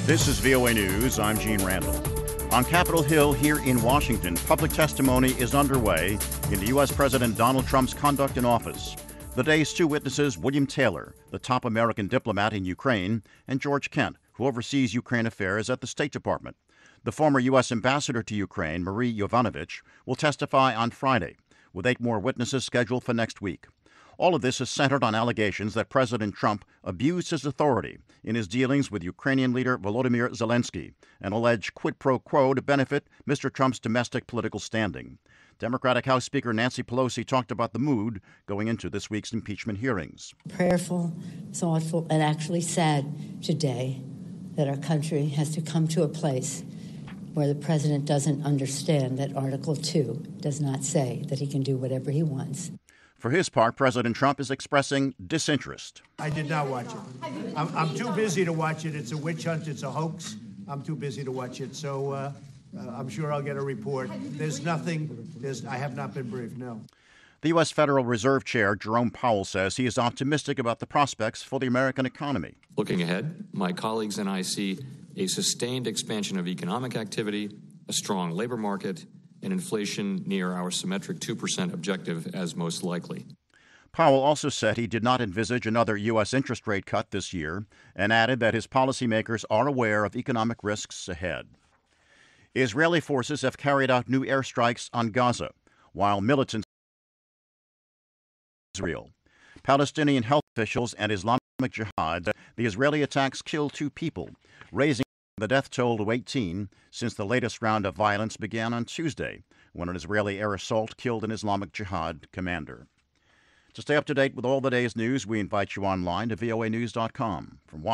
This is VOA News. I'm Gene Randall. On Capitol Hill here in Washington, public testimony is underway into U.S. President Donald Trump's conduct in office. The day's two witnesses, William Taylor, the top American diplomat in Ukraine, and George Kent, who oversees Ukraine affairs at the State Department. The former U.S. ambassador to Ukraine, Marie Yovanovitch, will testify on Friday, with 8 more witnesses scheduled for next week. All of this is centered on allegations that President Trump abused his authority in his dealings with Ukrainian leader Volodymyr Zelensky, an alleged quid pro quo to benefit Mr. Trump's domestic political standing. Democratic House Speaker Nancy Pelosi talked about the mood going into this week's impeachment hearings. Prayerful, thoughtful, and actually sad today that our country has to come to a place where the president doesn't understand that Article 2 does not say that he can do whatever he wants. For his part, President Trump is expressing disinterest. I did not watch it. I'm too busy to watch it. It's a witch hunt. It's a hoax. I'm too busy to watch it. So I'm sure I'll get a report. There's nothing. I have not been briefed, no. The U.S. Federal Reserve Chair, Jerome Powell, says he is optimistic about the prospects for the American economy. Looking ahead, my colleagues and I see a sustained expansion of economic activity, a strong labor market, and inflation near our symmetric 2% objective as most likely. Powell also said he did not envisage another U.S. interest rate cut this year and added that his policymakers are aware of economic risks ahead. Israeli forces have carried out new airstrikes on Gaza, while militants Israel. Palestinian health officials and Islamic Jihad, the Israeli attacks killed 2 people, raising the death toll to 18 since the latest round of violence began on Tuesday, when an Israeli air assault killed an Islamic Jihad commander. To stay up to date with all the day's news, we invite you online to voanews.com. From